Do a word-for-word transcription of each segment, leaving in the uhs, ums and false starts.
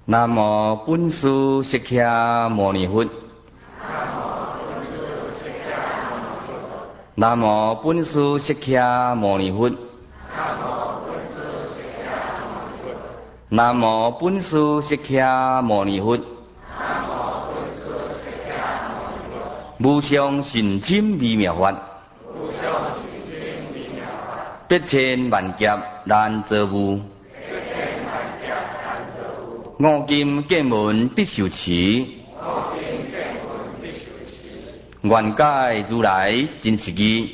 南无本师释迦牟尼佛。南无本师释迦牟尼佛。南无本师释迦牟尼佛。无上甚深微妙法，百千万劫难遭遇。五金见闻得受持，愿解如来真实义。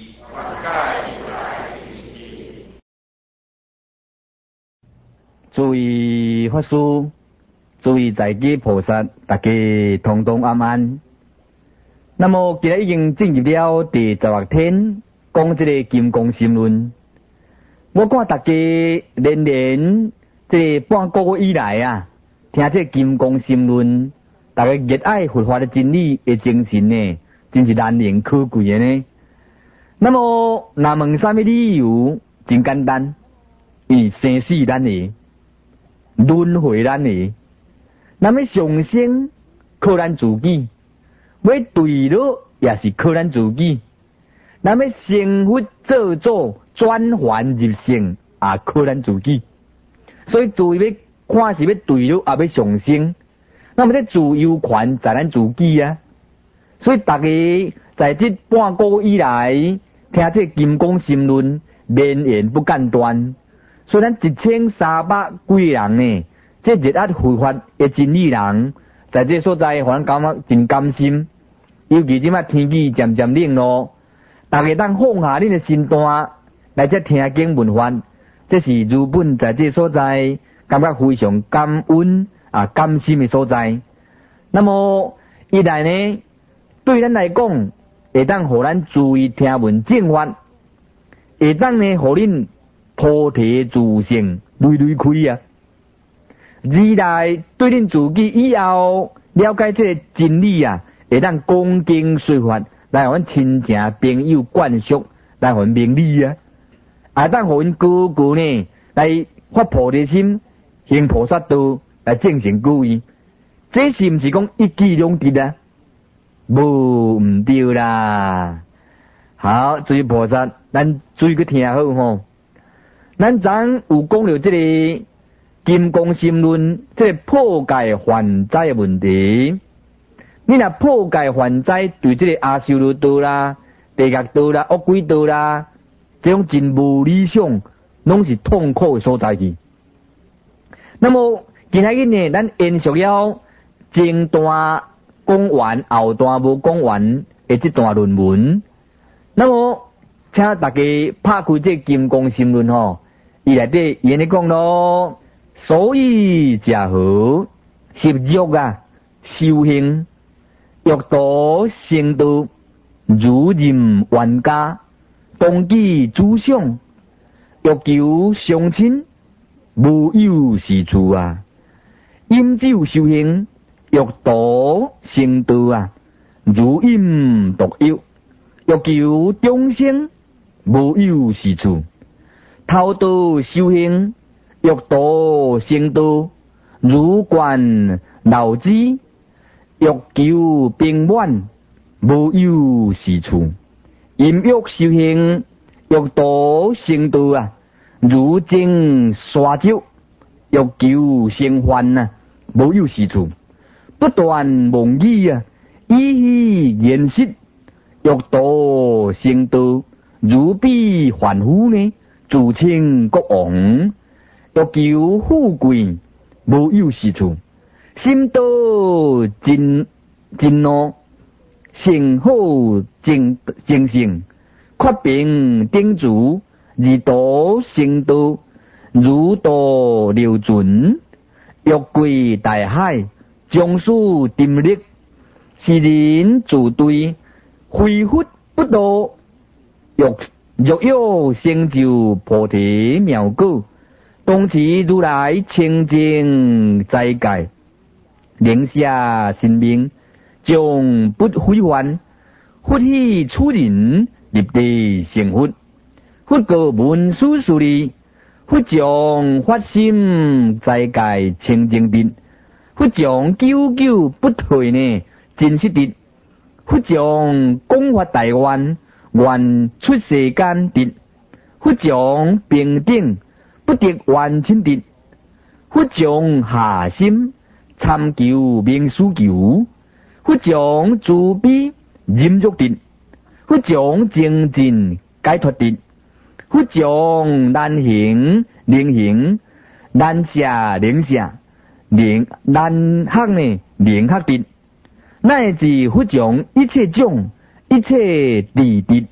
诸位法师，诸位在家菩萨，大家通通安安。那么今日已经进入了第十六天，讲这个金刚心论。我看大家连连这半个月以来啊，听这金刚心论，大家热爱佛法的真理的精神呢，真是难能可贵的呢。那么那问什么理由？真简单，因为生死咱的，轮回咱的，那么上升靠咱自己。要对了，也是靠咱自己；那么成佛做主，转还入圣，也靠咱自己。所以，自要看是要对了，也要上升。那么这自由权在咱自己啊。所以，大家在这半个月以来，听这金刚心论，绵延不间断。所以，咱一千三百几个人呢，这热爱佛法的真理人，在这所在，互咱感觉真甘心。尤其即摆天气渐渐冷咯，大家当放下恁的身段来这听经闻法，这是日本在这所在感觉非常感恩啊甘心的所在。那么一来呢，对咱来讲，会当互咱注意听闻正法，会当呢互恁菩提自性累累开啊。二来对恁自己以后了解这个真理啊。会当讲经说法，来互阮亲情朋友灌输，来互阮明理啊！也当互阮哥哥呢，来发菩提心，行菩萨道，来正成果位。这是毋是讲一举两得啊？无毋对啦！好，诸位菩萨，咱注意去听好吼。咱昨有讲到这个金刚心论，这个破解还灾的问题。你若破解还灾，对这个阿修罗道啦、地狱道啦、恶鬼道啦，这种真无理想，拢是痛苦的所在去。那么今仔日呢，咱延续了前段讲完、后段无讲完的这段论文。那么，请大家拍开这金刚心论吼，伊内底伊安尼讲咯，所以食好习欲啊，修行。欲度成道，如任冤家，当机主想，欲求相亲，无有是处啊！饮酒修行，欲度成道啊，如饮毒药，欲求众生，无有是处。偷盗修行，欲度成道，如灌老子。欲求平稳，无有是处；淫欲修行，欲度成道啊，如蒸沙酒；欲求生欢啊，无有是处。不断妄语啊，以虚言实；欲度成道，如彼凡夫呢，自称国王；欲求富贵，无有是处。心道真真怒，性好正正性，确凭定主，而道成道，如道流准，欲归大海，将数定力，是人自对，非佛不道，欲若有成就菩提妙果，当持如来清净斋戒。灵下神明，将不毁幻，佛起处人，立地成佛。佛告文殊师利，佛将发心斋戒清净定， 佛将久久不退呢，真实的；佛将广发大愿，愿出世间的；佛将平等不得完清的；佛将下心参求明思求；佛将慈悲忍辱的；佛将精进解脱的；佛将难行能行，难舍能舍，能难学呢能学的，乃至佛将一切种一切地的。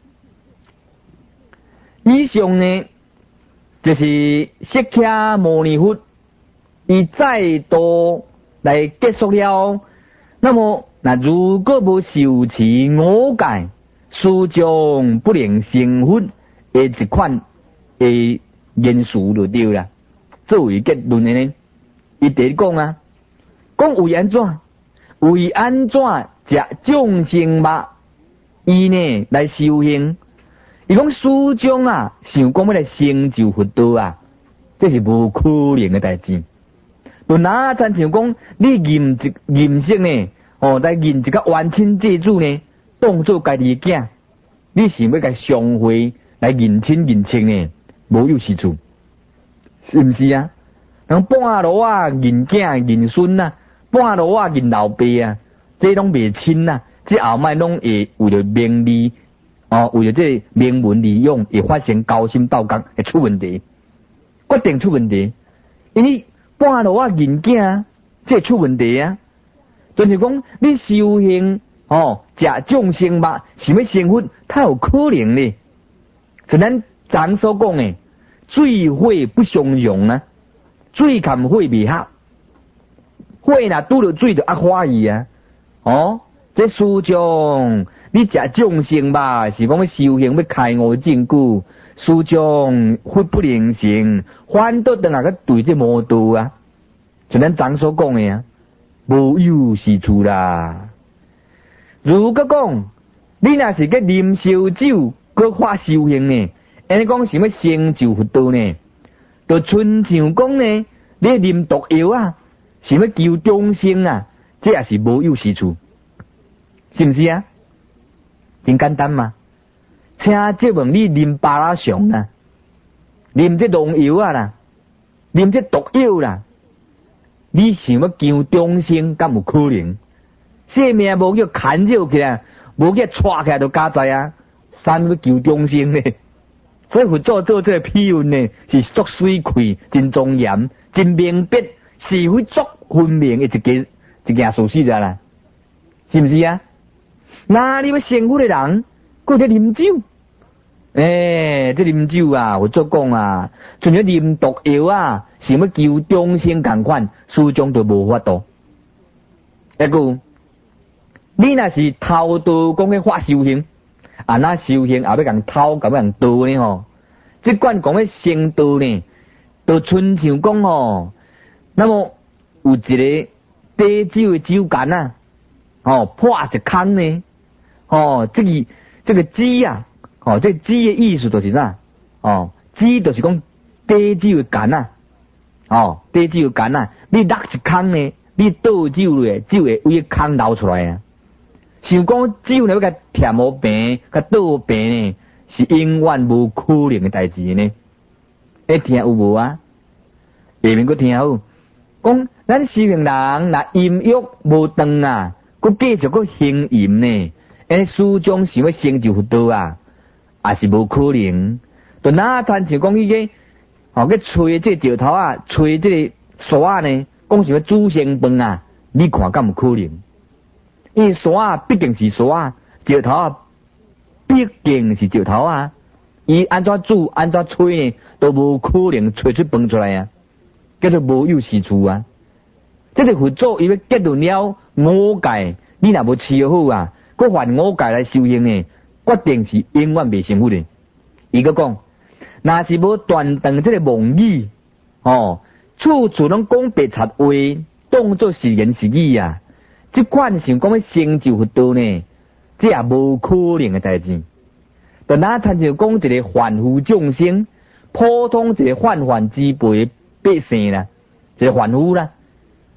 以上呢，就是释迦牟尼佛伊再度来结束了。那么，那如果无受持五戒，殊将不能成佛的一款的言述就对啦。作为结论的呢，伊伫讲啊，讲为安怎？为安怎食众生肉？伊呢来修行？伊讲殊将啊，想讲要来成就佛道啊，这是无可能的代志。就哪参像讲你认一认识呢？哦，来认一个冤亲债主呢，当做家己的囝，你想要甲相会来认亲认戚呢？无有是处，是毋是啊？人半路啊认囝认孙啊，半路啊认老爸啊，这拢袂亲啊，这后摆拢会为了名利哦，为了这名闻利用，会发生勾心斗角，会出问题，决定出问题。因为半路啊认囝，这出问题啊。就是讲你修行哦，食众生肉，想要成佛，太有可能呢。就咱常所讲的，水火不相容啊，水含火未合，火若拄着水就压火去啊。哦，这殊将你食众生肉，是讲要修行要开悟证据，殊将佛不能成，反倒等下个对这魔道啊。就咱常所讲的啊。无有是处啦。如果讲你若是个啉烧酒，搁发修行呢，安尼讲想要成就佛道呢，就亲像讲呢，你啉毒药啊，想要救众生啊，这也是无有是处，是毋是啊？真简单嘛。请即问你啉巴拉熊啊，啉这农药啊啦，啉这毒药啦。你想要救众生，敢有可能？生命无叫砍扰起来，无叫抓起来就加在啊，啥要救众生呢？所以佛祖做这个批论呢，是作水气、真庄严、真明白，是非作分明的一件一件事实啦，是毋是啊？那你要成佛的人，搁在啉酒？诶，这啉酒啊，佛祖讲啊，像咧啉毒药啊。想要救众生同款，始终都无法度。一句，你若是偷盗讲嘅法修行，啊那修行也要共偷，咁样盗呢吼？即管讲嘅成道呢，就亲像讲吼，那么有一个杯酒嘅酒矸啊，哦破一坑呢，哦这个这个鸡啊，哦这鸡嘅意思就是啥？哦鸡就是讲杯酒嘅矸啊。哦，杯酒干啊！你落一坑呢，你倒酒咧，酒会为坑流出来啊。想讲酒呢要甲填无平，甲倒平呢，是永远无可能嘅代志呢。会听有无啊？下面佫听好，讲咱修行人若淫欲无断啊，佫继续佫行淫呢，安始终想要成就佛道啊，也是无可能。就哪摊像讲迄个。哦，去吹这石头啊，吹这个沙呢，讲什么煮成饭啊？你看敢有可能？因为沙毕竟是沙，石头啊毕竟是石头啊，伊安怎煮安怎吹呢，都无可能吹出饭出来啊，叫做无有是处啊。这个佛祖伊要结论了五戒，你若无持好啊，佮犯五戒来修行呢，决定是永远未成佛的。伊个讲。若是无断断这个妄语，哦，处处拢讲白贼话，当作是言是语啊。这款想讲要成就佛道呢，这也无可能的代志。就哪参就讲一个凡夫众生，普通一个泛泛之辈百姓啦，一个凡夫啦，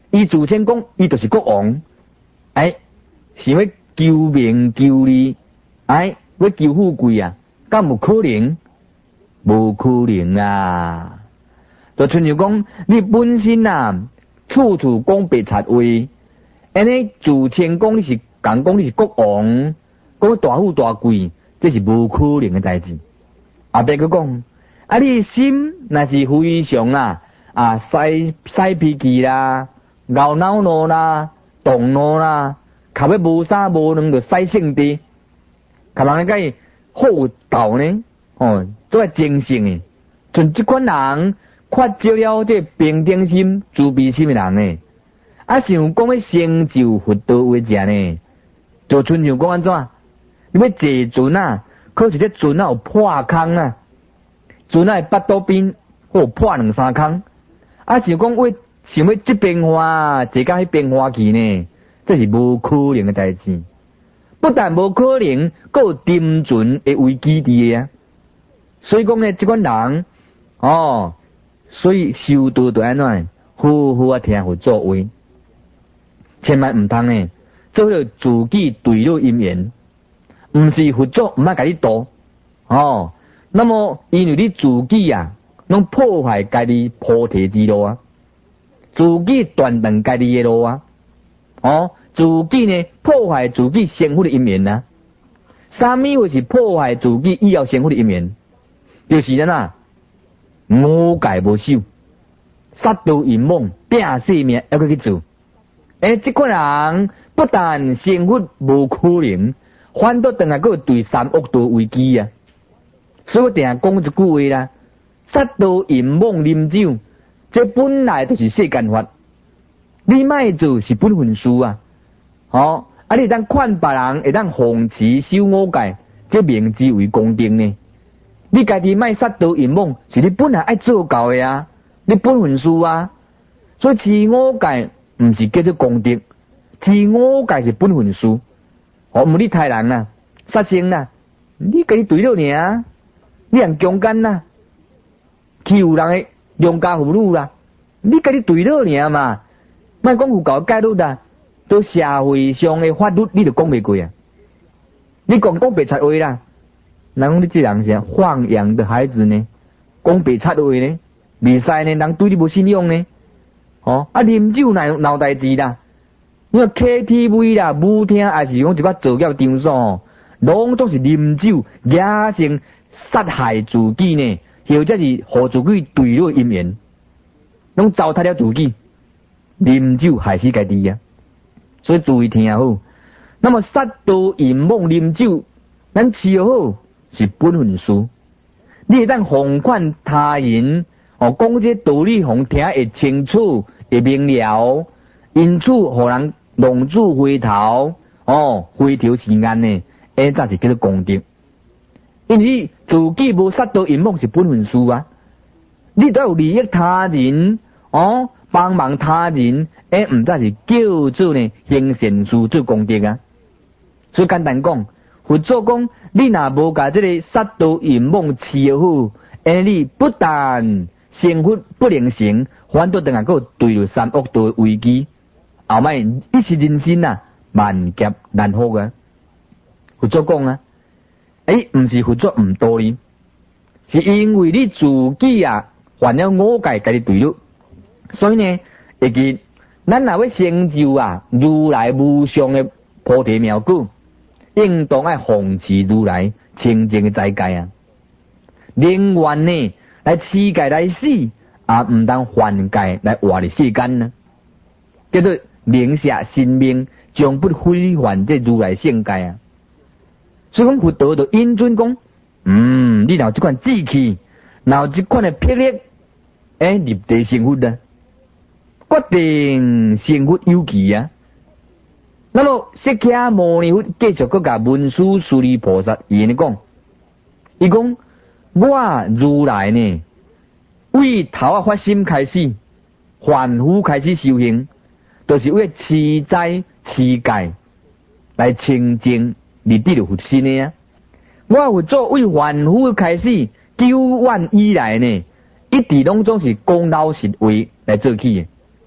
伊自称讲伊就是国王，哎，想要求名求利，哎，要求富贵啊，敢有可能？无可能啊！就亲像讲，你本身啊，处处讲白贼话，安尼自称讲你是讲讲你是国王，讲大富大贵，这是无可能的代志。后壁佮讲，啊，你心若是非常啊啊使使脾气啦，闹恼怒啦，动怒啦，靠要无三无两就使性地，靠人甲伊好斗呢，哦，做个精神诶，像即款人缺少了这平等心、慈悲心诶人呢，啊，想讲要成就佛道为者呢，就亲像讲安怎？你要坐船啊，可是这船啊有破空啊，船啊会八肚边或破两三空，啊，想讲为想要这边花，坐到迄边花去呢，这是无可能诶代志。不但无可能，还有沉船诶危机伫诶啊！所以讲呢，即款人哦，所以修道就安怎？好好啊听佛作话，千万唔通呢，做了自己对了因缘，唔是佛祖唔爱甲你度哦。那么因为你自己啊，拢破坏家己菩提之路啊，自己断断家己诶路啊，哦。自己呢破坏自己成佛的因缘啊，啥物会是破坏自己以后成佛的因缘？就是咱啊五戒无守，杀盗淫妄，拼性命还佫去做。诶，即款人不但成佛无可能，反倒等下佫对三恶道危机啊！所以我定下讲一句话啦：杀盗淫妄啉酒，这本来就是世间法，你莫做是本分事啊！哦，啊！你当看别人会当奉持守五戒，这明之为功德呢。你家己莫杀盗淫妄，是你本来爱做到的啊，你本分事啊。所以持五戒唔是叫做功德，持五戒是本分事。哦，唔你杀人啊，杀生啊，你家己对了尔，你人强奸啊，欺负人的良家妇女啦，你家己对了尔嘛，莫讲有搞戒律啦。都社会上的法律，你就讲袂过啊！你讲讲白贼话啦，人讲你这人是放养的孩子呢，讲白贼话呢，袂使呢，人对你无信用呢。哦，啊，啉酒闹闹代志啦，你看 K T V 啦、舞厅，还是讲一寡造谣场所，拢总是啉酒，野性杀害自己呢，或者是互自己对了因缘，拢糟蹋了自己，啉酒害死家己啊！所以注意听好。那么杀盗淫妄啉酒，咱持好是本分事。你会当奉劝他人，哦，讲这道理，互听会清楚，会明了，因此互人浪子回头，哦，回头是岸呢，哎，才是叫做功德。因为自己无杀盗淫妄是本分事啊，你都有利益他人，哦。帮忙他人，诶，唔则是叫做呢行善事做功德啊。所以简单讲，佛祖讲，你若无甲这个杀盗淫妄持好，诶，你不但成佛不能成，反倒等下佫对着三恶道危机，后摆一时人生啊，万劫难伏啊。佛祖讲啊，诶，唔是佛祖唔道理，是因为你自己啊犯了五戒，家己对了。所以呢，会记咱若要成就啊如来无上的菩提妙果，应当爱奉持如来清净的斋戒啊。宁愿呢来持戒来死，也唔当犯戒来活伫世间呢。叫做宁舍性命，将不毁犯这如来圣戒啊。所以讲佛道就引准讲，嗯，你若有这款志气，若有这款的魄力，诶，入地成佛啊。决定成佛有期啊！那么释迦牟尼佛继续搁甲文殊师利菩萨伊安尼讲，伊讲我如来呢，为头啊发心开始，凡夫开始修行，都、就是为持斋持戒来清净立地的佛心的啊！我佛祖为凡夫开始，九万以来呢，一直拢总是讲老实话来做起的。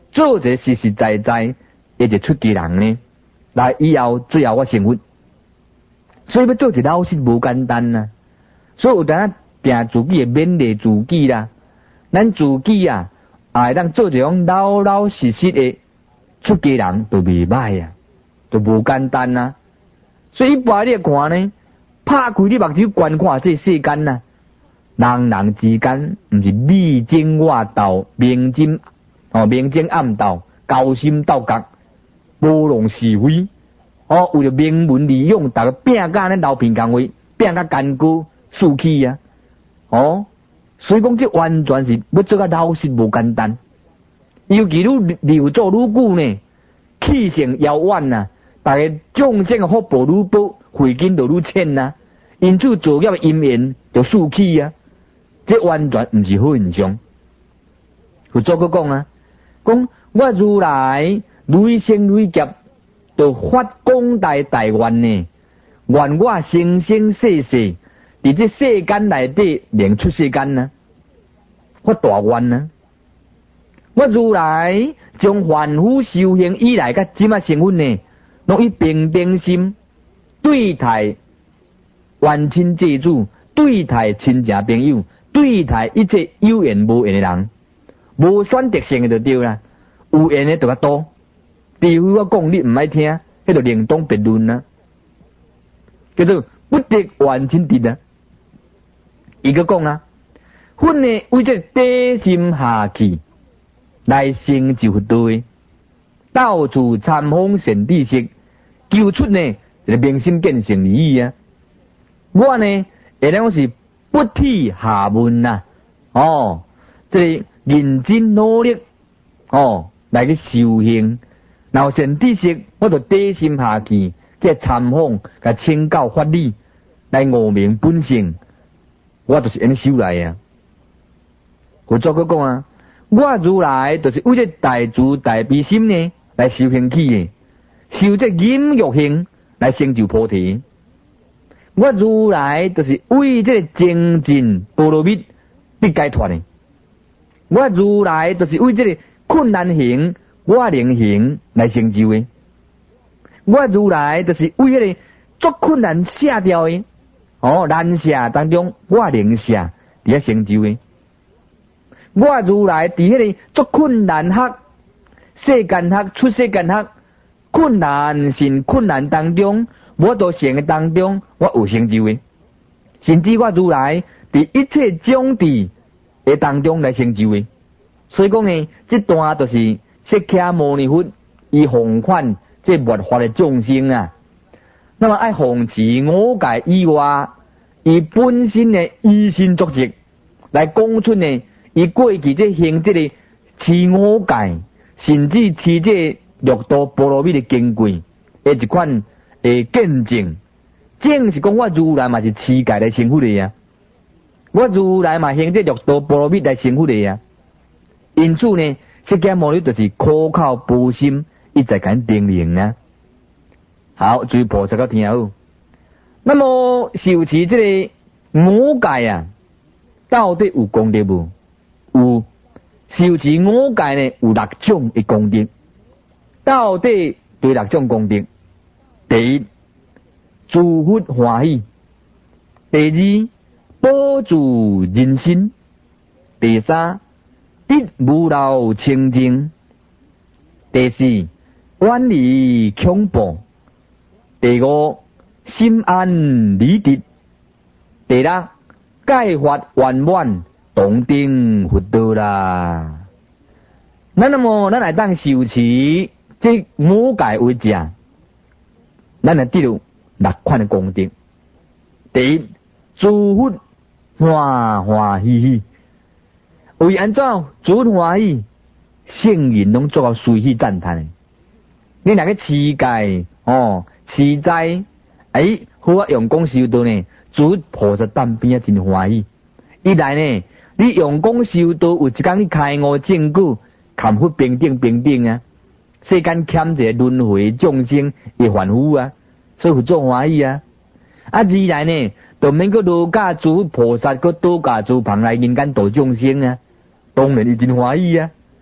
做一个实实在在一个出家人呢，来以后最后我成佛。所以要做一老实无简单啊，所以有当定自己会勉励自己啦，咱自己啊，也会当做一种老老实实的出家人，就袂歹啊，就无简单啊。所以一般你看呢，拍开你目睭观看这世间啊，人人之间毋是你争我斗、明争哦明争暗斗、勾心斗角、无论是非。哦，为了名门利用，大家拼甲咱流片工位，拼甲艰苦士气啊！哦，所以讲这完全是要做个老实无简单。尤其愈留做愈久呢，气性遥远啊，大家众生的福报愈薄，慧根就愈浅啊，因此作业的因缘就士气啊，这完全毋是好现象。佛祖佫讲啊，讲我如来累生累劫。就发广大大愿呢，愿我生生世世伫这世间内底能出世间呢，发大愿呢。我如来将凡夫修行以来甲即马成分呢，拢以平等心对待冤亲债主，对待亲戚朋友，对待一切有缘无缘的人，无选择性的就对啦，有缘的就较多。除非我讲你毋爱听，迄就另当别论啦。叫做不得完亲敌啊！伊个讲啊，阮呢为这底心下气来成就佛道的，到处参访善知识，求出呢一个明心见性利益啊！我呢会当是不体下问呐、啊，哦，这个认真努力哦来去修行。然后善知识，我就底心下气去参访，甲请教法理，来悟明本性。我就是安尼修来啊。佛祖佫讲啊，我如来就是为这大慈大悲心呢来修行起的，修这忍辱行来成就菩提。我如来就是为这精进波罗蜜必解脱的。我如来就是为这个困难行。我能行来成就的，我如来就是为迄个足困难下掉的，哦难下当中我能下伫遐成就的，我如来伫迄个足困难学、世间学、出世间学、困难是困难当中，我都成的当中，我有成就的，甚至我如来伫一切种地的当中来成就的，所以讲呢，这段就是。释迦牟尼佛以弘劝这末法的众生啊，那么爱奉持五戒以外，以本身的依心作则来讲出呢，以过去这行这个持五戒，甚至持这六度波罗蜜的经贵，的一款诶见证，正是讲我如来嘛是持戒来成佛的呀，我如来嘛行这六度波罗蜜来成佛的呀，因此呢。释迦牟尼就是苦口婆心，一直敢叮咛啊。好，诸菩萨个听好。那么受持这个五戒啊，到底有功德无？有。受持五戒呢，有六种的功德。到底对六种功德？第一，诸佛欢喜；第二，保住人心；第三。一无漏清净，第四远离恐怖，第五心安理得，第六解发圆满，同登佛道啦。那那么咱来当受持这五戒为正，咱来得到六款的功德。第一，诸佛欢欢喜喜。为安怎诸佛欢喜，圣人拢做到随喜赞叹。你若个持戒哦，持斋，哎，好啊用功修道呢，诸菩萨担边啊真欢喜。一来呢，你用功修道，有一天你开悟正果，堪佛平等平等啊，世间欠一个轮回众生会凡夫啊，所以佛祖欢喜啊。啊，二来呢，就免个罗家诸菩萨个多家诸旁来人间度众生啊。当然伊真欢喜啊，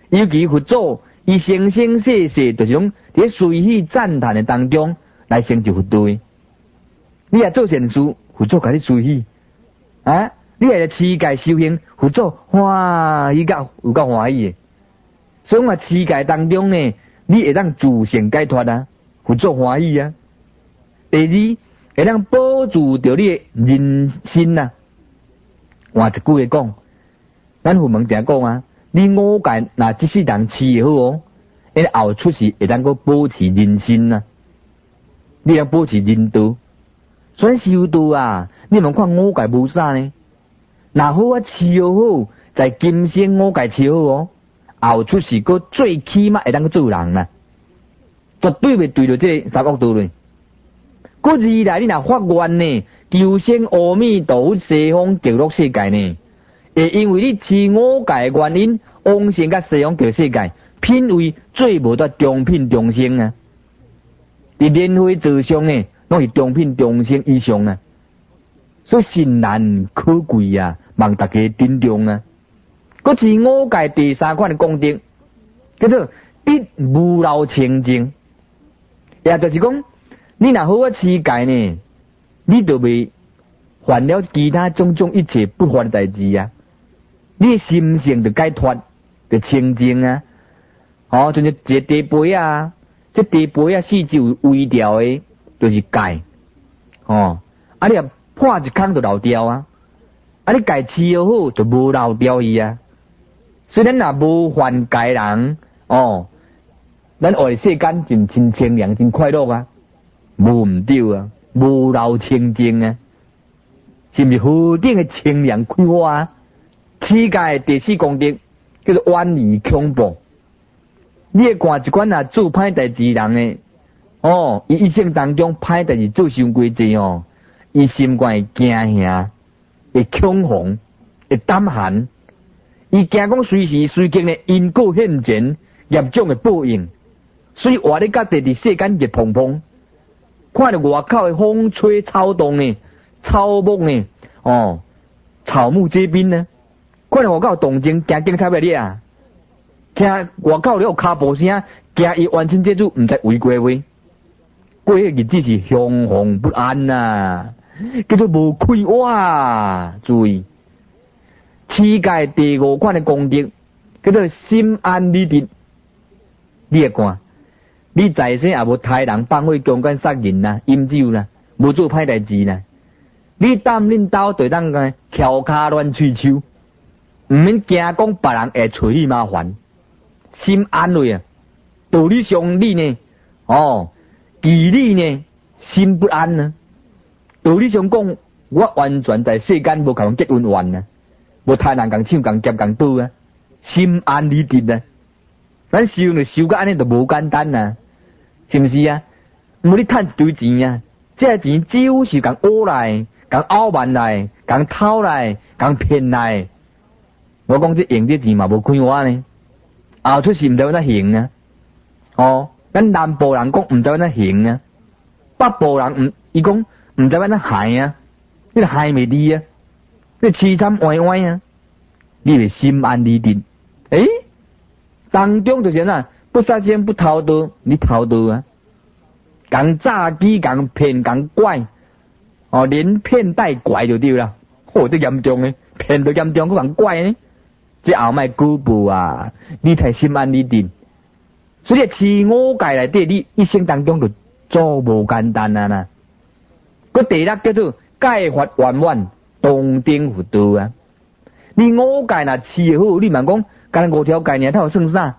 尤其佛祖，伊生生世世就是讲伫随喜赞叹的当中来成就佛道的。你也做善事，佛祖甲你随喜啊！你也持戒修行，佛祖哇，伊甲有够欢喜的。所以话持戒当中呢，你会当自性解脱啊，佛祖欢喜啊。第二，会当保住着你的人心啊。换一句话讲，咱佛门常讲啊，你五戒若即世人持也好哦，因后出世会当个保持人心啊，你要保持人道。所以修道啊，你莫看五戒无啥呢，若好啊持好，在今生五戒持好哦，后出世个最起码会当个做人啦，绝对袂对着这三恶道嘞。个二来，你若发愿呢，求生阿弥陀佛西方极乐世界呢，会因为你持五戒原因，往生甲西方极乐世界，品位最无得中品中生啊！伫莲花座上呢，拢是中品中生以上啊！所以甚难可贵啊，望大家珍重啊！个持五戒第三款的功德，叫做一无漏清净，也就是讲。你若好啊持戒呢，你就袂犯了其他种种一切不法的代志啊！你的心性就解脱，就清净啊！哦，像一个地杯啊，这地杯啊四周微调的，就是戒哦。啊，你啊破一空就漏掉啊！啊，你戒持好就无漏掉伊啊！虽然若无犯戒人哦，咱活世间真真清凉，真快乐啊！无毋对啊，无漏清净啊，是毋是何等的清凉开花啊？持戒第四功德叫做远离恐怖。你会看一款啊做歹代志人诶，哦，伊一生当中歹代志做伤过济哦，伊心肝会惊吓，会恐慌，会胆寒，伊惊讲随时随刻呢因果现前，严重的报应，所以活咧甲第二世间热碰碰。看到外口的风吹草动呢，草木呢，哦，草木皆兵呢。看到外口动静，惊警察来你啊！听外口有脚步声，惊伊完成这组毋知违规话。过迄日子是惶惶不安呐、啊，叫做无开哇！注意，持戒第五款的功德叫做心安理得。你会看。你在生也无杀人放火强奸杀人啦、饮酒啦，无做歹代志啦。你担恁兜对当个翘骹乱喙手，毋免惊讲别人会找你麻烦，心安慰啊。道理上你呢，哦，义理呢，心不安啊。道理上讲，我完全在世间无共结婚完啊，无杀人共抢共劫共赌啊，心安理得啊。咱修呢修个安尼就无简单啊，是毋是啊？毋你趁一堆钱啊，这钱只有是共讹来、共傲慢来、共偷来、共骗来。我讲这用这钱嘛无开花呢，后出是毋知安怎行啊？哦，咱南部人讲毋知安怎行啊，北部人毋伊讲毋知安怎害啊，你害袂离啊，你凄惨歪歪啊，你会心安理得。诶？当中就是呐，不杀奸不偷盗，你偷盗啊？讲诈欺、讲骗、讲拐，哦，连骗带拐就对啦。哦，这严重诶，骗都严重，佮讲拐呢，这后卖古步啊，你太心安理得。所以持五戒内底，你一生当中就做无简单啊呐。个第六叫做戒法圆满，当顶佛道啊。你五戒若持好，你莫讲。干五条戒尔，他有算啥？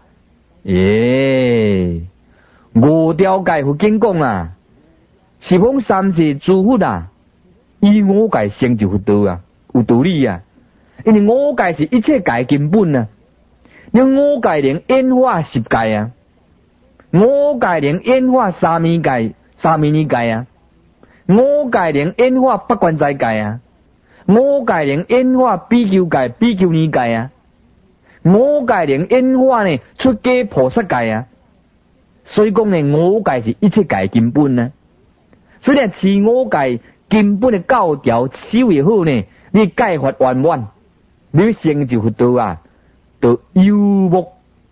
耶，五条戒佛经讲啊，是讲三世诸佛啊，以五戒成就佛道啊，有道理啊。因为五戒是一切戒根本啊，你五戒能演化十戒啊，五戒能演化三昧戒、三昧尼戒啊，五戒能演化八关斋戒啊，五戒能演化比丘戒、比丘尼戒啊。五戒能演化呢，出家菩萨戒啊，所以讲呢，五戒是一切戒根本啊。所以持五戒根本的教条修也好呢，你戒法圆满，你成就佛道啊，就有目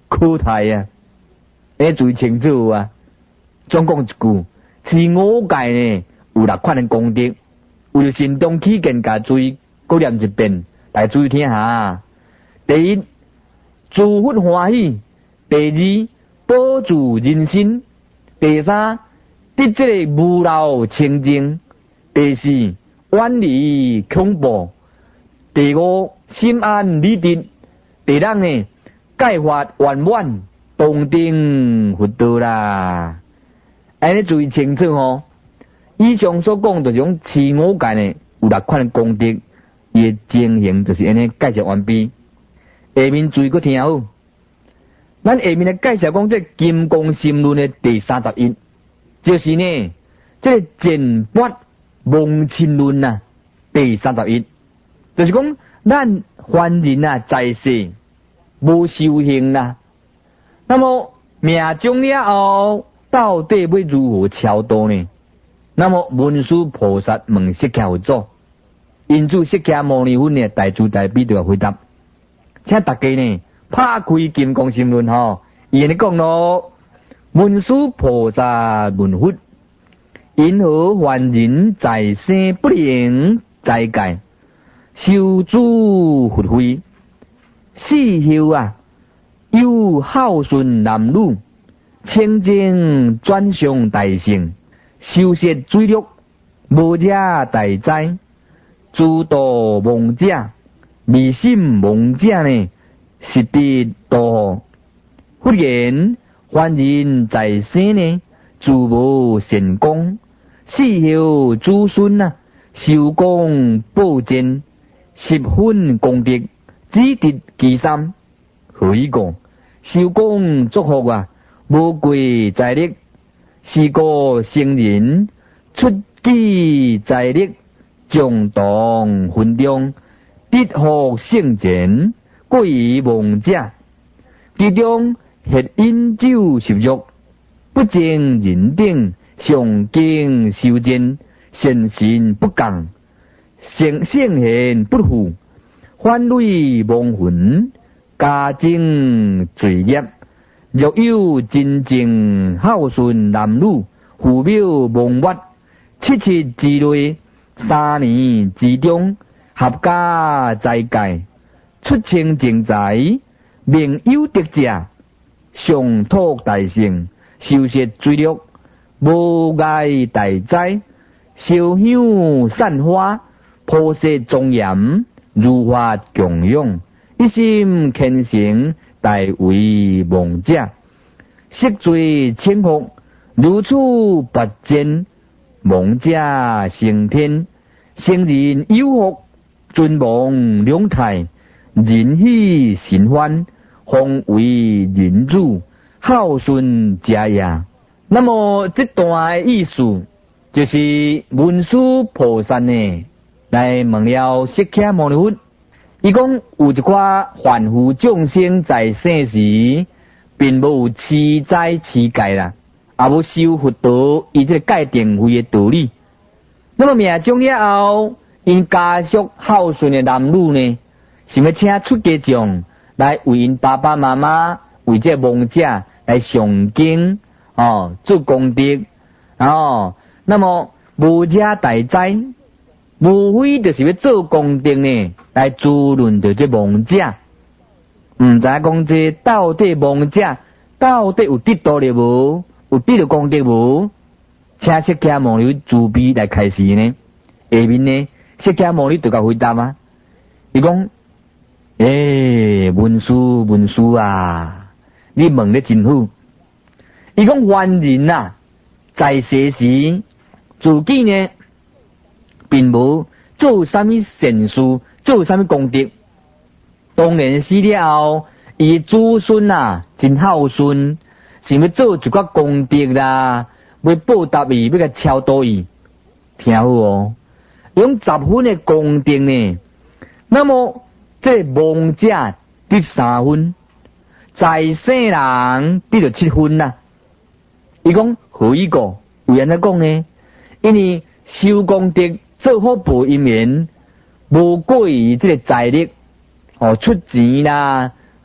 苦态啊！你注意清楚啊！总讲一句，持五戒呢有六款的功德，为心中起见，甲注意各念一遍，来注意听下。第一，诸佛欢喜；第二，保住人心；第三，得这个无漏清净；第四，远离恐怖；第五，心安理得；第六呢，戒法圆满，同定佛道啦。安尼注意清楚哦。以上所讲就是讲持五戒呢有六款功德，伊的情形就是安尼介绍完毕。下面注意个听好，咱下面来介绍讲这金刚心论的第三十一，就是呢这简八妄亲论啊，第三十一，就是讲咱凡人啊在世无修行啦，那么命终了后到底要如何超度呢？那么文殊菩萨问释迦佛祖，因此释迦牟尼佛呢大慈大悲就回答，请大家呢拍开金刚心论吼，伊安尼讲咯，文殊菩萨问佛，因何凡人在生不能斋戒，修诸佛慧，死后啊又孝顺男女，清净转上大乘，修习水律，无者大灾，诸道妄者，迷信妄者呢，实地道。忽然凡人在生呢，自无善功，死后子孙啊，修功报尽，十分功德，只得其三。何以讲？修功祝福啊，无贵财力，是个圣人出己财力，将当分中，得福圣前，贵于亡者。其中ฮ็饮酒食肉，不正人等，上经修真，善行不降，圣圣贤不负，反累亡魂，加增罪孽。若有真正孝顺男女，父母亡灭，七七之内，三年之中，合家斋戒，出清净财，名有德者，上托大乘，修习水律，无碍大灾，烧香散花，普施庄严，如法供养，一心虔诚，大为亡者，悉罪清福，如此拔剑，亡者升天，圣人有福，尊亡两态，人喜神欢，方为人主，孝顺家业。那么这段的意思就是文殊菩萨呢来问了释迦牟尼佛，伊讲有一寡凡夫众生在生时，并无持斋持戒啦，也无修佛道，以这戒定慧的道理。那么命终了后，因家属孝顺的男女呢，想要请出家众来为因爸爸妈妈，为这亡者来上经哦，做功德哦。那么无者大灾，无非就是要做功德呢，来滋润着这亡者。毋知讲这到底亡者到底有得到了无？有得到功德无？请释迦牟尼慈悲来开示呢。下面呢，释迦牟尼就甲回答啊，伊讲：诶，文殊文殊啊，你问得真好。伊讲凡人啊，在世时，自己呢，并无做啥物善事，做啥物功德。当然死了后，伊子孙啊，真孝顺，想要做一寡功德啦，要报答伊，要甲超度伊。听好哦，用十分的功德呢，那么这亡者得三分，在生人得了七分呐。伊讲何以个？为安怎讲呢？因为修功德做好报因缘，无过于这个财力哦，出钱啦，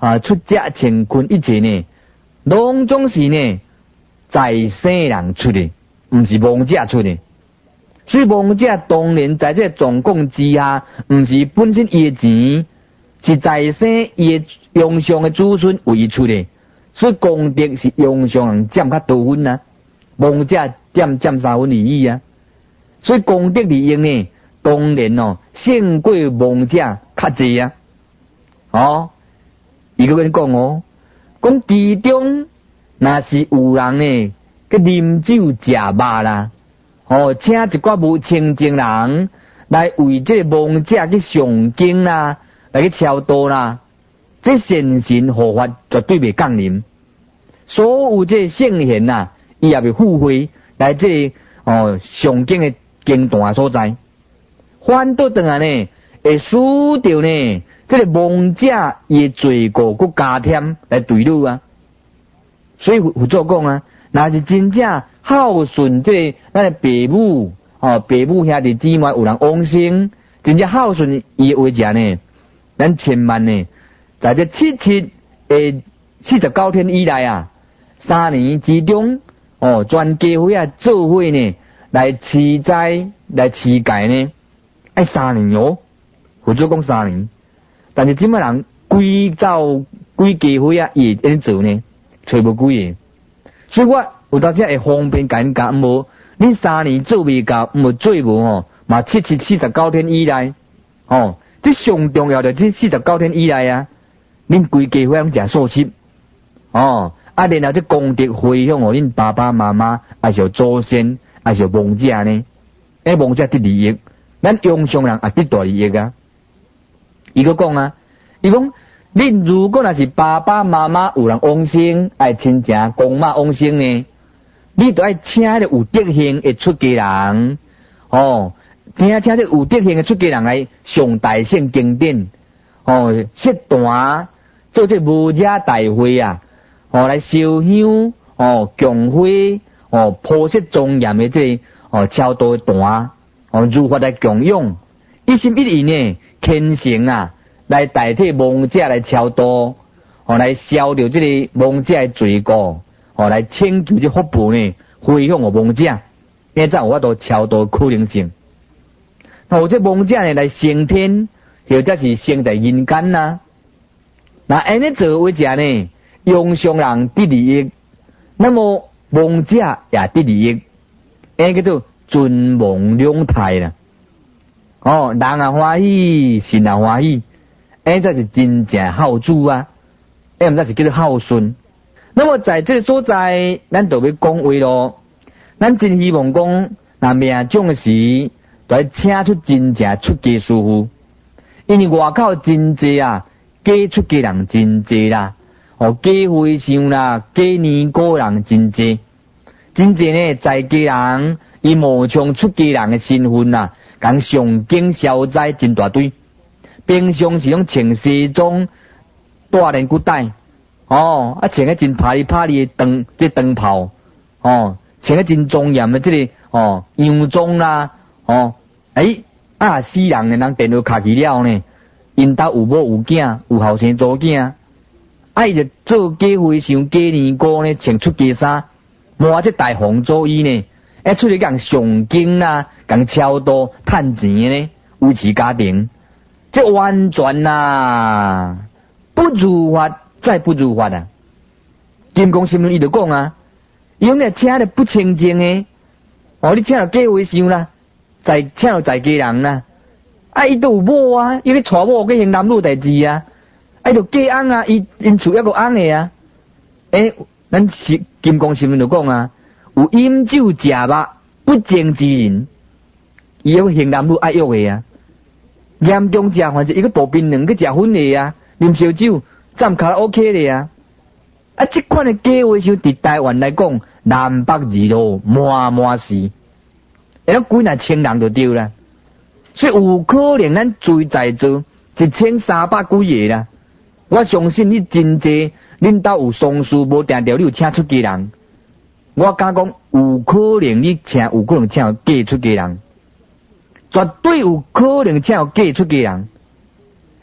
啊出家乾坤一切呢，拢总是呢在生人出的，唔是亡者出的。所以亡者当然在这状况之下，唔是本身伊的钱，是在生伊的用上的子孙为伊出的。所以功德是用上人占较多分啊，亡者占占三分二一啊。所以功德利益呢，当然哦胜过亡者较济啊。哦，伊个跟讲哦，讲其中若是有人呢，去啉酒食肉啦，哦，请一寡无清净人来为这亡者去上经啦，来去超度啦，这先神护法绝对袂降临。所有这圣贤呐，伊也袂付费来这哦上经的经段所在，反倒等下呢，会使到呢，这个亡者伊罪过佮加添来对路啊。所以佛祖讲啊，若是真正孝顺这咱的爸母哦，爸母兄弟姊妹有人往生，真正孝顺伊为者呢，咱千万呢，在这七七诶四十九天以来啊，三年之中哦，全家伙啊做伙呢来持斋来持戒呢，爱三年哦，佛祖讲三年，但是即摆人规走规家伙啊也安做呢，找无几个，所以我有当时会方便甲因讲，无恁三年做未到，无做无吼，嘛七七四十九天以来，哦，这上重要的这四十九天以来啊，恁规家伙拢食素食，哦，啊然后这功德回向哦，恁爸爸妈妈还是祖先，还是亡者呢，诶，亡者得利益，咱用上人也得大利益啊。伊个讲啊，伊讲。恁如果若是爸爸妈妈有人往生，爱亲情公妈往生呢，你都爱请迄个有德行的出家人，哦，请请这有德行的出家人来上大圣经典，哦，设坛做这无遮大会啊，哦，来烧香，哦，供花，哦，铺设庄严的这哦超度的坛，哦，如法来供养，一心一意呢虔诚啊。来代替亡者来超度，哦，来消掉这个亡者的罪过，哦，来请求这福报呢，回向给亡者，因才有法度超度可能性。那有这亡者呢来升天，或者是升在人间呐。那安尼做为者呢，用上人得利益，那么亡者也得利益，安叫做尊亡两态啦。哦，人也欢喜，神也欢喜。哎，这是真正孝子啊！哎，毋则是叫做孝顺。那么在这个所在，咱就要讲话咯。咱真希望讲，那命中时，就要请出真正出家师傅，因为外口真济啊，假出家人真济啦，哦，假和尚啦，假尼姑人真济，真济呢，在家人以冒充出家人的身份啦，讲上经消灾真大堆。平常时拢穿西装，大连骨带，哦，啊穿个真拍里拍里的长这长袍，哦，穿个真庄严的这个哦洋装啦，哦，诶、欸，啊死人的人电话卡去了呢，因兜有某有囝，有后生做囝，啊伊就做假和尚假尼姑呢，穿出家衫，摸这大红座衣呢，哎出去讲上经啦，讲超度趁钱的呢，维持家庭。这完全呐，不如法再不如法啊！金刚心论伊就讲啊，伊讲你请了不清净的，哦，你请了假和尚啦，在请了在家人啦，啊，伊都有某啊，伊咧娶某去行男女代志啊，啊，伊就假翁啊，伊因厝一个翁的啊，诶，咱是金刚心论就讲啊，有饮酒食肉不正之人，伊有行男女爱欲的啊。严重食反正一个薄槟榔去食粉的啊，啉烧酒，站卡拉 OK 的啊。啊，这款的假和尚伫台湾来讲，南北二路满满是，然后几若千人就对啦。所以有可能咱罪在做一千三百几个啦。我相信你真济，恁兜有丧事无定着，你有请出家人。我敢讲有可能你请，有可能请假出家人。绝对有可能请有假出家人，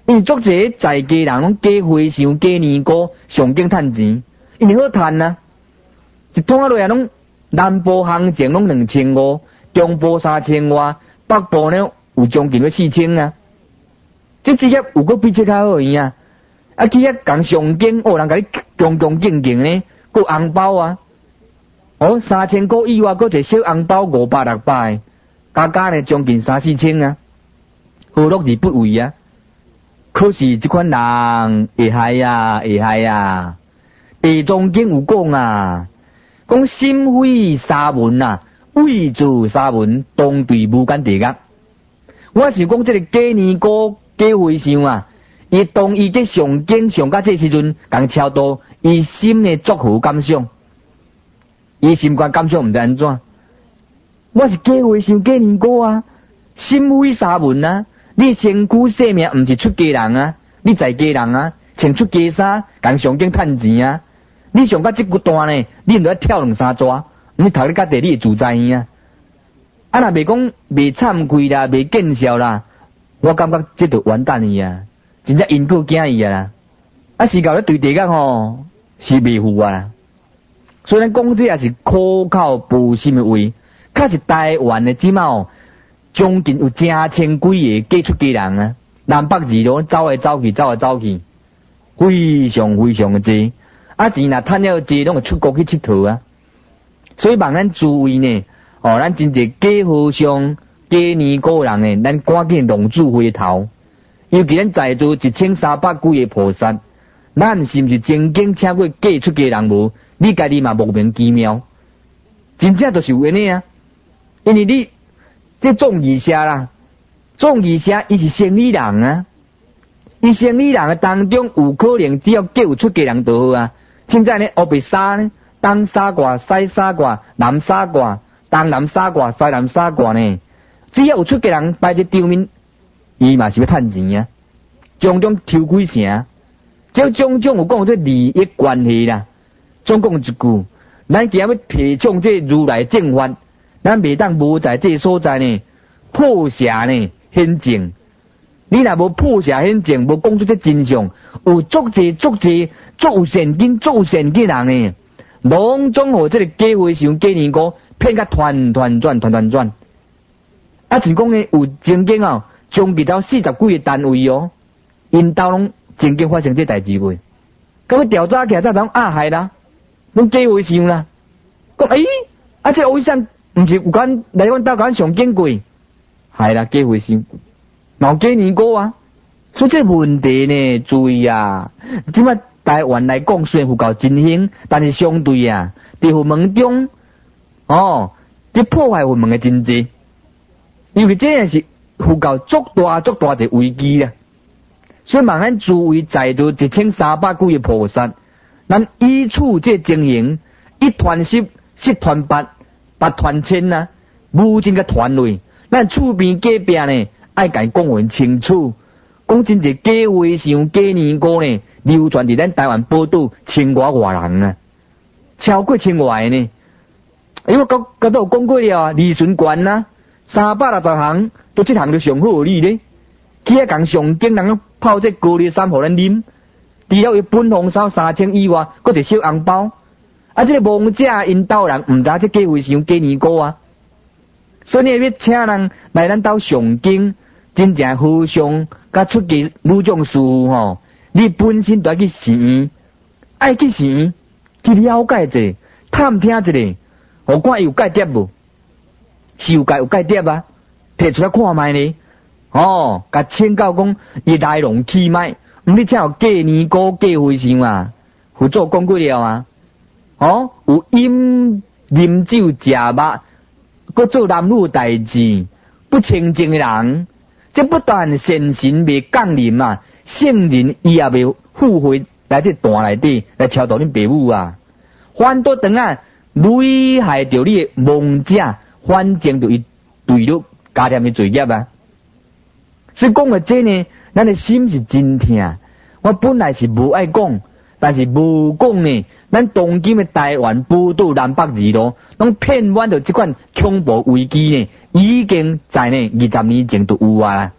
因为足侪在家人拢假花香、假年糕，上紧趁钱，因为好趁啊。一桶啊落来拢南部行情拢两千五，中部三千外，北部呢有将近要四千啊。这职业有个比这较好样啊！啊，去遐讲上紧，哦，人甲你恭恭敬敬呢，佮红包啊！哦，三千块以外，佮一个小红包五百六百，加加呢将近三四千啊！何乐而不为啊？可是这款人会害啊，会害啊！地藏经有讲啊，讲心非沙文啊，位自沙文，当对无间地狱。我是讲这个假年糕、假花香啊，伊当伊在上经上到这时阵，共超度，伊心的作何感想？伊心肝感想毋知安怎？我是假花香、假年糕啊，心非沙文啊。你身躯性命毋是出家人啊，你在家人啊，穿出家衫，共上经趁钱啊。你上到这骨段呢，你著要跳两三抓，你头你家己你会自在啊。啊，若袂讲袂惭愧啦，袂见笑啦，我感觉这就完蛋去啊，真正因果惊伊啊啦。啊，是搞咧对地狱吼，是袂负啊。虽然讲这也是苦口婆心的话，确实台湾的即嘛。将近有成千几个假出家人啊，南北二路走来走去，走来走去，非常非常的多。啊，钱若趁了多，拢会出国去佚佗啊。所以望咱诸位呢，哦，咱真侪假和尚、假年糕人呢，咱赶紧弄住回头。尤其咱在座一千三百几个菩萨，咱是毋是曾经请过假出家人无？你家己嘛莫名其妙，真正就是有安尼啊，因为你。这众义社啦，众义社伊是生理人啊，伊生理人的当中有可能只要叫有出家人就好啊。现在呢，黑白沙呢，东沙卦、西沙卦、南沙卦、东南沙卦、西南沙卦呢，只要有出家人摆在场面，伊嘛是要趁钱啊，种种抽几成，这种种有讲做利益关系啦。总讲一句，咱今日要提倡这如来正法。咱袂当无在这所在呢，破邪呢显正。你若无破邪显正，无讲出这真相，有足济足济足有善根、足有善根人呢，拢总互这个假花香、假年糕骗甲团团转、团团转。啊，是讲呢有曾经哦，将近到四十几个单位哦，因兜拢曾经发生这代志袂。咁要调查起来，才当啊害啦，拢假花香啦。讲诶，啊这偶像。毋是有间来阮兜间上经过，系啦，假花香，老假年糕啊，所以这问题呢，注意啊，即摆台湾来讲虽然佛教真兴，但是相对啊，伫佛门中，哦，这破坏佛门的真济，因为这也是佛教足大足大的危机啊。所以望咱诸位在座一千三百几个菩萨，咱依处这经营，一团十，十团八。八团千啊，无真个团类，咱厝边隔壁呢，爱甲伊讲完清楚，讲真侪假花香、假年糕呢，流传伫咱台湾宝岛千外外人啊，超过千外呢。因为我甲甲都有讲过了啊，利顺县啊，三百六十行，都这行就上好哩咧。去遐共上经人泡这高丽参互咱啉，除了伊本红烧三千以外，搁一小红包。啊！这个亡者因兜人毋知这假花香、假年糕啊，所以你要请人来咱兜上经，真正和尚甲出家女众师傅吼，你本身就要去生，爱去生，去了解者，探听一下，我看有解答无？是有解有解答啊？摕出来看卖呢？哦，甲请教讲伊来龙去脉，毋你才有假年糕、假花香啊？佛祖讲过了啊。哦，有饮啉酒食肉，搁做男女代志，不清净的人，这不但善神未降临啊，圣人伊也未附会来这段内底来超度恁父母啊，反倒等啊危害着你的亡者，反正就伊对了加添的罪孽啊。所以讲到这呢，咱的心是真痛。我本来是无爱讲，但是无讲呢。咱当今的台湾宝岛南北二路，拢骗满着这款恐怖危机呢，已经在呢二十年前就有啊。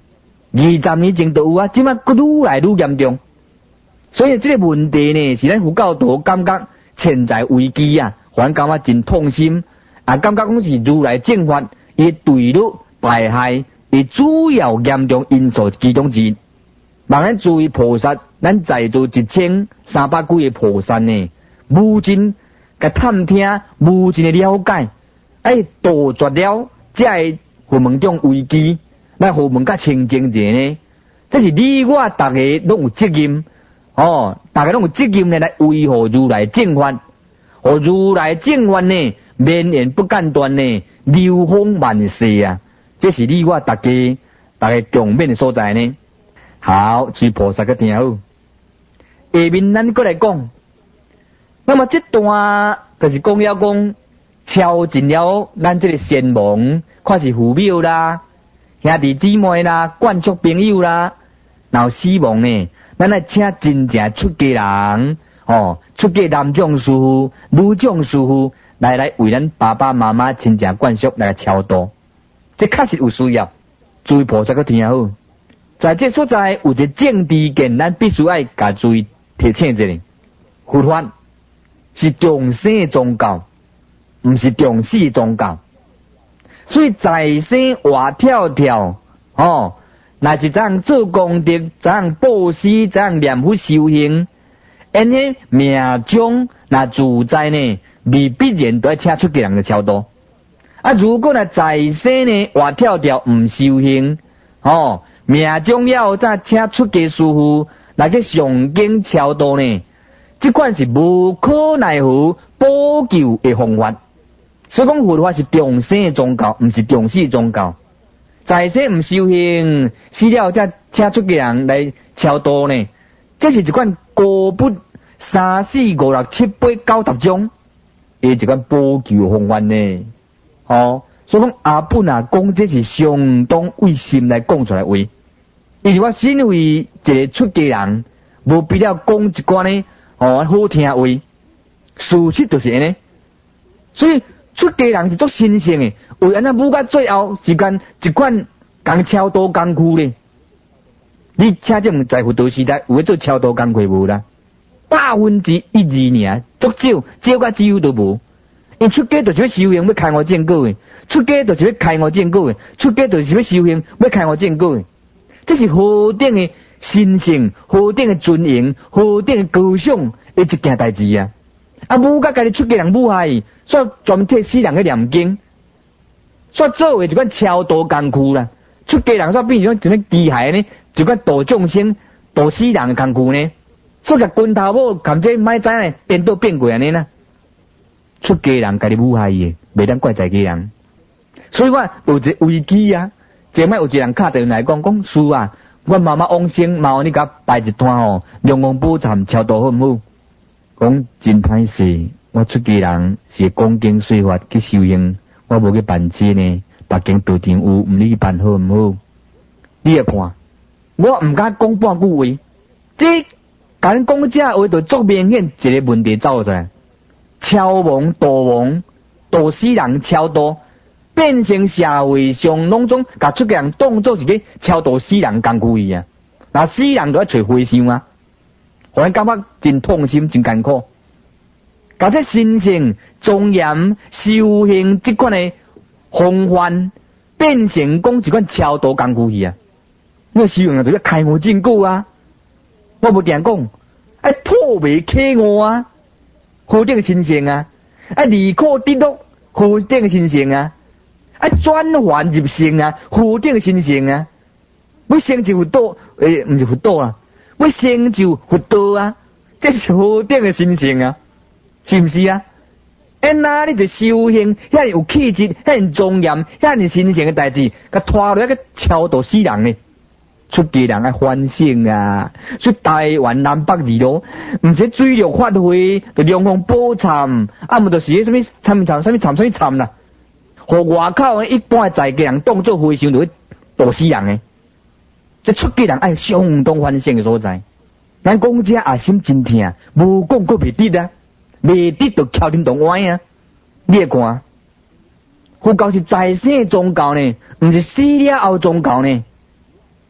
二十年前都有啊，即摆愈来愈严重。所以这个问题呢，是咱佛教徒感觉潜在危机啊，反感觉真痛心，啊，感觉讲是如来正法伊对路败害，伊主要严重因素其中之一。望咱诸位菩萨，咱在座一千三百几个菩萨呢，无尽甲探听，无尽的了解，哎，杜绝了这个佛门中危机，咱佛门较清净者呢，这是你我大家拢有责任。哦，大家拢有责任呢来维护如来正法，和如来正法呢绵延不间断呢，流芳万世啊！这是你我大家大家共勉的所在呢。好，诸菩萨个听好。下面咱过来讲，那么这段就是讲了讲，敲尽了咱这个先王，看是父母啦、兄弟姊妹啦、眷属朋友啦，然后死亡呢。咱来请真正出家人，哦，出家男将师傅、女将师傅来来为咱爸爸妈妈亲戚眷属来超度，这确实有需要。诸位菩萨个听好，在这所在有一个政治见，咱必须爱甲诸位提醒一下。佛法是众生的宗教，唔是众死的宗教，所以在生活跳跳，哦。那是怎样做功德，怎样布施，怎样念佛修行，因迄命中那自在呢，未必然都要请出家人来超度。啊，如果那在生呢活跳跳唔修行，哦，命中要再请出家师傅来去上经超度呢，这款是无可奈何补救的方法。所以讲佛法是众生的宗教，唔是众死的宗教。在生唔修行，死了再请出家人来超度呢，这是一款高不三四五六七八九十种，诶，一款补救方法呢。哦，所以讲阿本啊讲这是相当为心来讲出来话，因为我身为一个出家人，无必要讲一寡呢哦好听话，事实就是安尼，所以。出家人是足神圣的，为安那母到最后时间一款共超度工具咧。你请这在佛道时代有咧做超度工具无啦？百分之一二尔，足少，少甲几乎都无。因出家就是要修行，要开悟正果的；出家就是要开悟正果的；出家就是要修行，要开悟正果的。这是何等的神圣，何等的尊严，何等的高尚的一件代志啊！啊，母甲家己出家人母害，所专替死人去念经，所做为一款超度工具啦。出家人所变成一款机械呢，一款度众生、度死人的工具呢。所甲拳头某含这歹知呢，颠倒变过安尼啦。出家人家己母害的，袂当怪在家人。所以我有一个危机啊，前摆有一个人敲电话来讲，讲师啊，我妈妈往生，麻烦你甲摆一摊吼，龙王宝忏超度好唔好？讲真歹势，我出家人是讲经说法去修行，我无去办这呢，别间道场有，唔理去办好唔好？你来看，我唔敢讲半句话，这敢讲这话就足明显一个问题走出来，超亡、度亡、度死人超度，变成社会上拢总甲出家人当作是个超度死人工具啊！那死人就要找回想啊！我感觉真痛心，真艰苦。甲这神圣、庄严、修行这款的方法，变成讲一款超度工具去啊！那修行就要开悟正果啊！我无定讲，爱破未开悟啊，何等神圣啊！爱离苦得乐，何等神圣啊！爱转凡入圣啊，何等神圣啊！要成就佛道，诶，毋是佛道啦。要成就佛道啊，这是何等的神圣啊，是不是啊？因那你就修行，遐有气质，遐庄严，遐神圣的代志，甲拖落去超度死人呢？出家人爱反省啊！所以台湾南北二路，毋是水陆法会，就两方宝忏，啊，毋就是迄什么参忏、什么忏、什么忏啦？互外口一般在家人当作回想，就去度死人的。这出家人爱相当反省的所在，咱讲这也心真痛，无讲过袂得啊，袂得就敲恁动歪啊！你来看，佛教是在生宗教呢，毋是死了后宗教呢。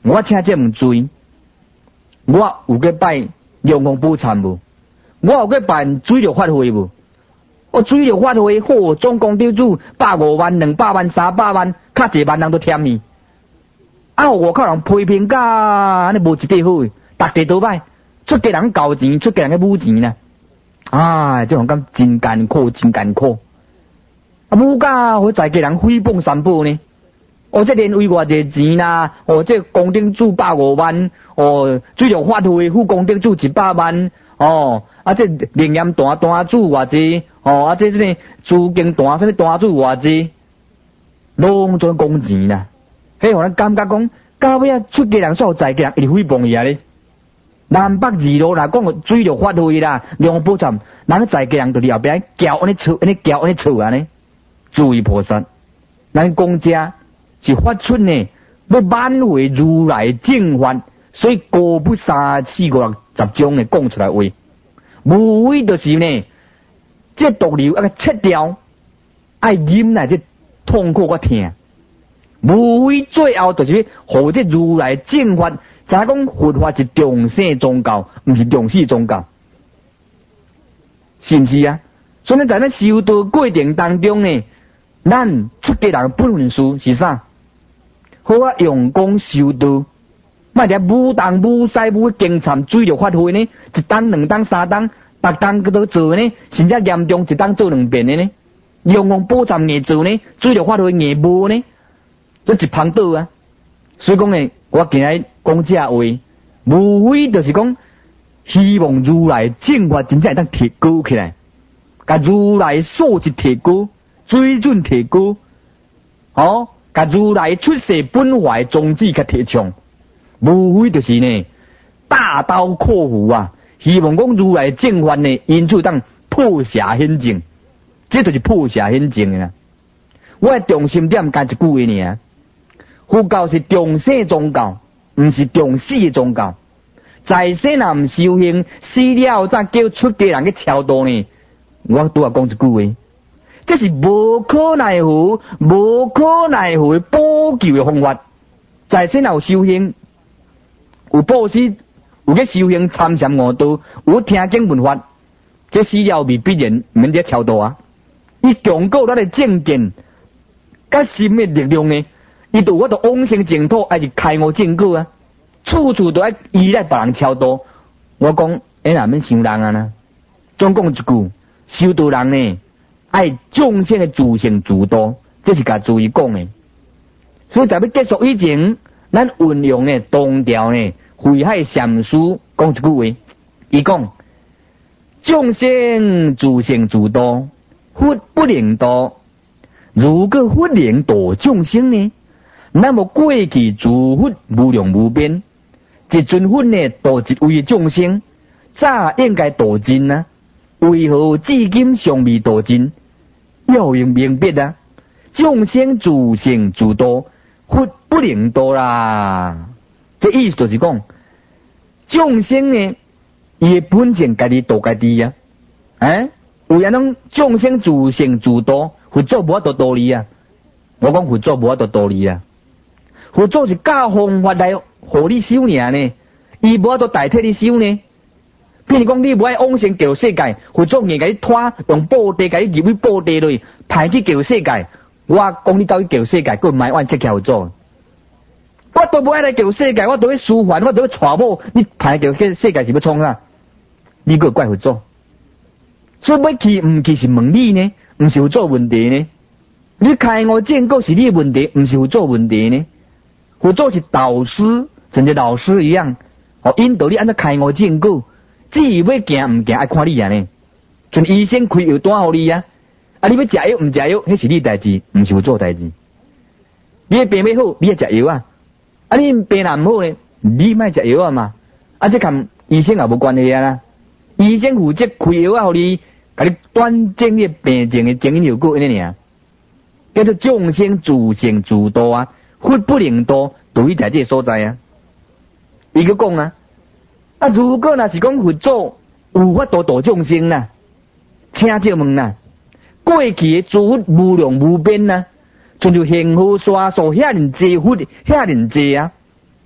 我请这问注意，我有去拜龙王宝忏无？我有去办水陆法会无？我水陆法会，嚯，总共得主百五万、两百万、三百万，较济万人都添去。啊，我靠人批评甲安尼无一地好诶，逐地都歹，出家人交钱，出家人去舞钱呢。啊，这种感真艰苦，真艰苦。啊，舞甲我在家人诽谤三宝呢。哦，这连为偌济钱啦，哦，这公顶主百五万，哦，水陆法会副公顶主一百万，哦，啊，这灵验大大主偌济，哦，啊，这这个资金大什么大主偌济，拢做公钱啦。迄互咱感觉讲，到尾啊，出家人所在家人一直诽谤伊啊咧。南北二路啦，讲水陆法会啦，龙宝忏，咱在家人伫后边叫安尼吵，安尼叫安尼吵安尼，注意菩萨，咱讲遮是发出呢，要挽回如来正法，所以过不三四五六十章呢讲出来话，无非就是呢，这毒瘤啊个切掉，爱忍耐这痛苦个疼，无非最后就是要互这如来正法。咱讲佛法是中生宗教，毋是中死宗教，是毋是啊？所以咱在咱修道过程当中呢，咱出家人本分事是啥？好啊，用功修道，莫伫武当武西武经参水陆法会呢，一当两当三当，逐当搁倒做呢，甚至严重一当做两遍的呢。用功补偿硬做呢，水陆法会硬无呢，这一旁倒啊。所以讲呢，我今日讲这话，无非就是讲，希望如来正法真正会当提高起来，甲如来素质提高，水准提高，哦，甲如来出世本怀宗旨甲提倡，无非就是呢，大刀阔斧啊！希望讲如来正法呢，因此当破邪显正，这就是破邪显正啊！我的重心点加一句话尔。佛教是中生宗教，毋是中死的宗教。在世若毋修行，死了再叫出家人去超度呢？我拄啊讲一句话，这是无可奈何、无可奈何的补救的方法。在世若有修行，有布施，有去修行参禅悟道，有听经闻法，这死了未必然免得超度啊！伊强固咱的正见，甲心的力量呢？伊度我度往生净土，还是开悟正果啊！处处都要依赖别人超度。我讲，哎哪免想人啊呢？总讲一句，修道人呢，爱众生的自性自度，这是甲注意讲的。所以在要结束以前，咱运用呢同调呢，慧海禅师讲一句话，伊讲众生自性自度，佛不能度。如果佛能度众生呢？那么过去诸佛无量无边，一尊佛呢度一位众生，早应该度尽啊，为何至今尚未度尽？要用明白啊！众生自性自度，佛不能度啦。这意思就是讲，众生呢，伊本性家己度家己啊，哎，有安种众生自性自度，佛祖无法度度你啊。我讲佛祖无法度度你啊。佛祖是教方法来互你修尔呢，伊无法度代替你修呢。譬如讲，你无爱往生极乐世界，佛祖硬甲你拖，用布袋甲你入去布袋里，派去极乐世界。我讲你到去极乐世界，佫毋爱按这条做。我都无爱来极乐世界，我都去舒缓，我都去娶某，你派极乐世界是要创啥？你佫怪佛祖。所以要去毋去是问你呢，毋是佛祖问题呢。你开悟正果是你的问题，毋是佛祖问题呢。佛祖是导师，像个老师一样，哦，引导你按照开悟正果。至于要行唔行，爱看你啊呢。像医生开药单互你啊，啊，你要食药唔食药，迄是你代志，毋是佛祖代志。你的病要好，你要食药啊。啊，你病若唔好呢，你莫食药啊嘛。啊，这跟医生也无关系啊啦。医生负责开药啊，互你，甲你断正你病情的前因后果安尼尔。叫做众生自性自度啊。佛不能度，就伊在这个所在啊。伊个讲啊，啊如果若是讲佛祖有法度度众生呐，请借问呐，过去的诸佛无量无边呐，像就恒河沙数遐尼济佛，遐尼济啊，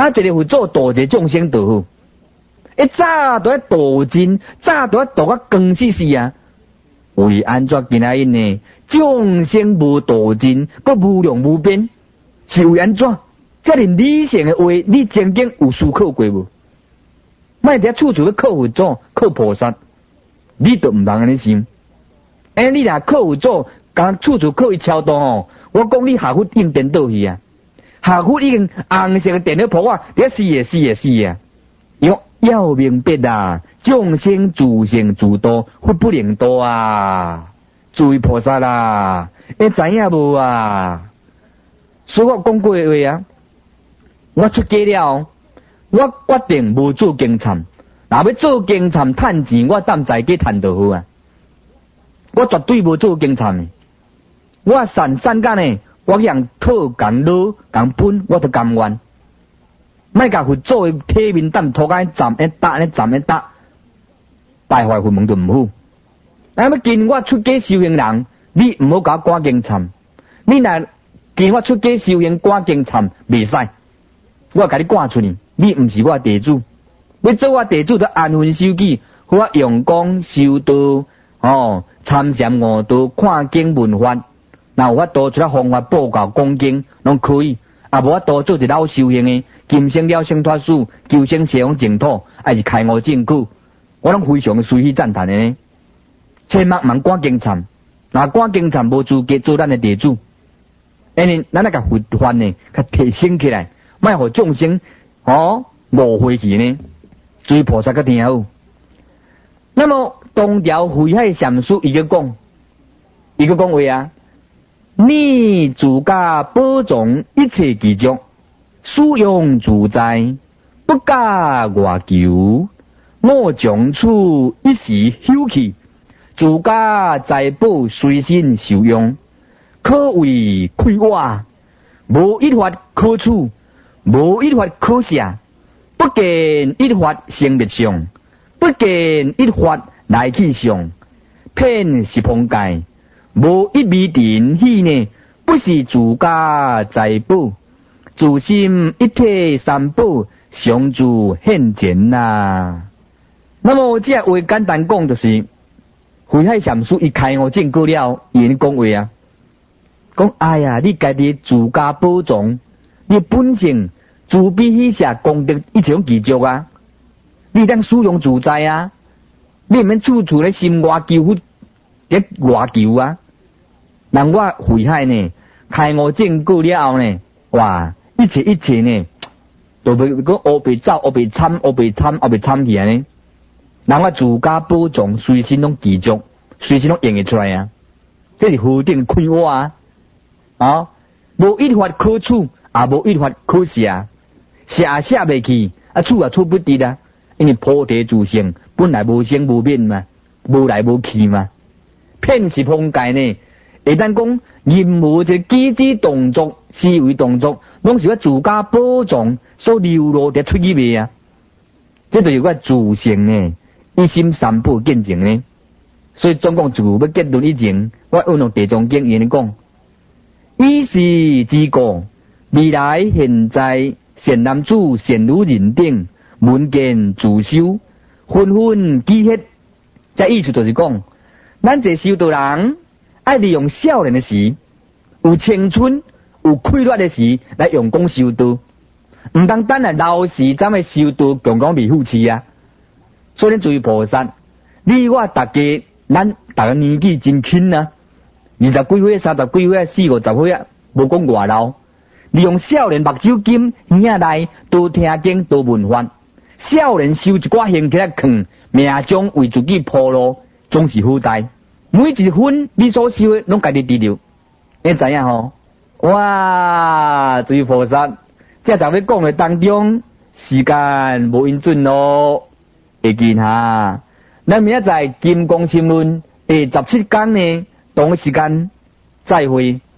啊，一个佛祖度一个众生就好。一早都要度尽，早都要度到光死死啊！为安怎今仔日呢？众生无度尽，阁无量无边，是为安怎？这是理性的话，你曾经有思考过无？莫伫处处要靠佛祖、靠菩萨，你都唔通安尼想。哎，你若靠佛祖，讲处处靠伊超度哦，我讲你下佛应颠倒去啊！下佛已经红色电脑破啊，你死也死也死啊！要要明白啊！众生自性自度，佛不能度啊！诸位菩萨啦，你知影无啊？所以我讲过的话啊，我出家了，我决定无做经忏。若要做经忏趁钱，我等在家趁就好啊！我绝对无做经忏的。我善善间呢，我用讨共劳共分，我都甘愿。莫甲佛祖的体面等拖开站一搭咧站一搭，败坏佛门就唔好。那么见我出家修行人，你唔好甲我赶经忏。你若见我出家修行赶经忏，袂使。我甲你赶出去，你唔是我弟子。要做我弟子，就安分守己，好我用功修道，哦，参禅悟道，看经闻法。若有法度出来方法报告讲经，拢可以。啊，无法度做一老修行的，今生了生脱死，求生西方净土，还是开悟正果，我拢非常随喜赞叹的呢。千万莫赶经忏，若赶经忏无资格做咱的弟子。因为咱那个佛法呢，较提升起来，莫互众生哦误会去呢。诸位菩萨较听好。那么东条慧海禅师伊个讲，伊个讲话啊。你自家保重一切具足，使用自在，不假外求。我将此一时休气，自家财宝随身受用，可谓亏我，无一法可取，无一法可舍。不见一法生灭相，不见一法来去相，遍十方界。无一味定喜呢，不是自家财宝，自心一体三宝相助现前呐。那么这话简单讲就是，慧海禅师一开悟证果了，伊讲话啊，讲哎呀，你家己自家保重，你本性自比喜舍功德一种具足啊，你当使用自在啊，你唔免处处咧心外求佛，咧外求啊。人我慧海呢，开悟证果了后呢，哇，一切一切呢，都袂讲乌白走，乌白参，乌白参，乌白参去安尼。人我自家保重，随身拢记住，随身拢用得出来啊。这是何等开悟啊！啊，无一法可取，也无一法可舍，舍也舍袂去，啊，取也取不得啊。因为菩提自性本来无生无灭嘛，无来无去嘛，遍十方界呢。会当讲任何一个机智动作、思维动作，拢是我自家保障所流露的出去味啊！这就是我自性呢，一心三宝见证呢。所以总共自要结论以前，我运用地藏经言讲：以是之故，未来现在善男子、善女人等，闻见自修，纷纷记hết。这意思就是讲，咱这修道人。爱利用少年的时，有青春、有快乐的时来用功修道，唔当等来老时咱们修道强讲未负气啊！所以诸位菩萨，你我大家，咱大家年纪真轻啊，二十几岁、三十几岁、四五十岁啊，无讲外老，利用少年目睭金耳内多听经多闻法，少年修一寡兴趣来看，命中为自己铺路，总是好代。每一分你所修的，拢家己知道。你知影吼？哇！诸位菩萨，这在要讲的当中，时间无因准咯。会见哈，咱明仔载金刚心论第十七讲呢，同个时间再会。